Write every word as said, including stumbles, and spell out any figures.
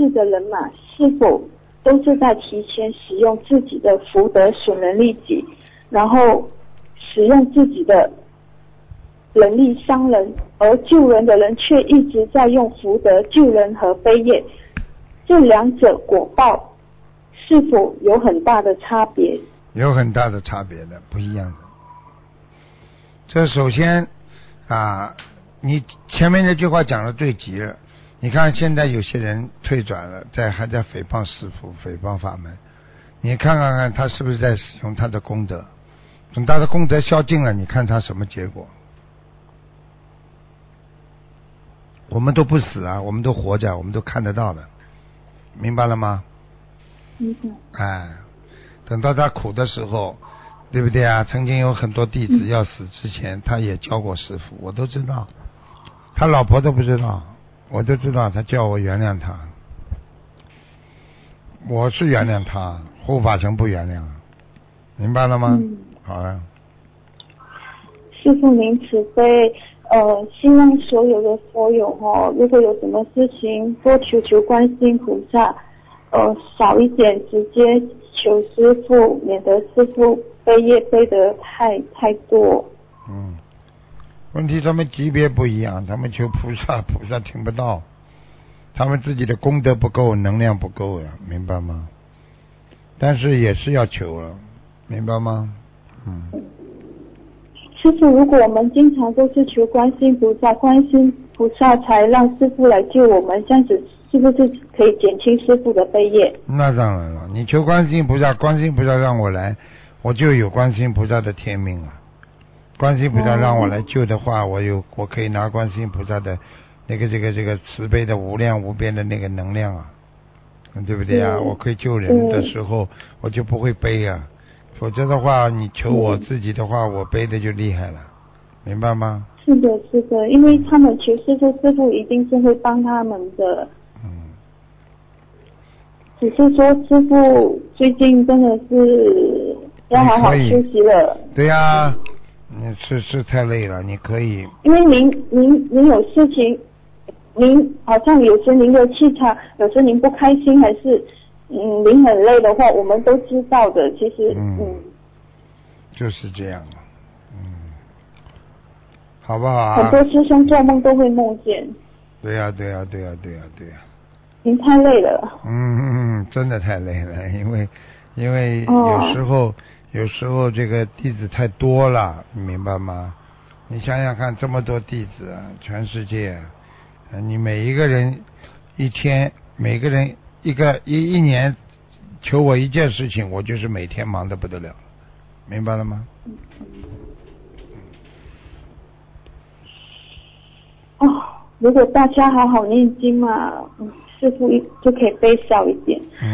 世的人嘛，是否都是在提前使用自己的福德损人利己，然后使用自己的能力伤人，而救人的人却一直在用福德救人和悲业，这两者果报是否有很大的差别？ 有很大的差别的，不一样的。这首先啊，你前面那句话讲的最急了。你看现在有些人退转了，在还在诽谤师父、诽谤法门，你看看看他是不是在使用他的功德？等他的功德消尽了，你看他什么结果？我们都不死啊，我们都活着，我们都看得到的，明白了吗？ 明白。 哎，等到他苦的时候，对不对啊？曾经有很多弟子要死之前，他也教过师父，我都知道，他老婆都不知道，我都知道，他叫我原谅他，我是原谅他，护法神不原谅，明白了吗？ 嗯， 好了。 师父您慈悲，呃，希望所有的佛友哦，如果有什么事情，多求求观世音菩萨，呃，少一点直接求师父，免得师父背业背得太太多。 嗯，问题他们级别不一样，他们求菩萨，菩萨听不到，他们自己的功德不够，能量不够呀，明白吗？但是也是要求了，明白吗？嗯。 师父，如果我们经常都是求观世音菩萨，观世音菩萨才让师父来救我们，这样子是不是可以减轻师父的悲业？ 那当然了，你求观世音菩萨，观世音菩萨让我来，我就有观世音菩萨的天命了。观世音菩萨让我来救的话，我有我可以拿观世音菩萨的那个这个这个慈悲的无量无边的那个能量啊，对不对啊？我可以救人的时候，我就不会悲啊。否则的话，你求我自己的话，我背的就厉害了，明白吗？ 是的，是的，因为他们求师父，师父一定是会帮他们的。 嗯。 只是说师父最近真的是要好好休息了。 对呀、啊，你是是太累了，你可以。 因为您您您有事情，您好像有时您的气场，有时您不开心，还是。嗯，您很累的话，我们都知道的。其实，嗯，嗯就是这样，嗯，好不好啊？ 很多师兄做梦都会梦见。 对呀、啊，对呀、啊，对呀、啊，对呀、啊，对呀、啊。 您太累了。 嗯嗯嗯，真的太累了，因为因为有时候、哦、有时候这个弟子太多了，你明白吗？你想想看，这么多弟子啊，全世界，你每一个人一天，每个人。一个一一年求我一件事情，我就是每天忙得不得了，明白了吗？ 哦，如果大家好好念经嘛，师父就可以悲少一点。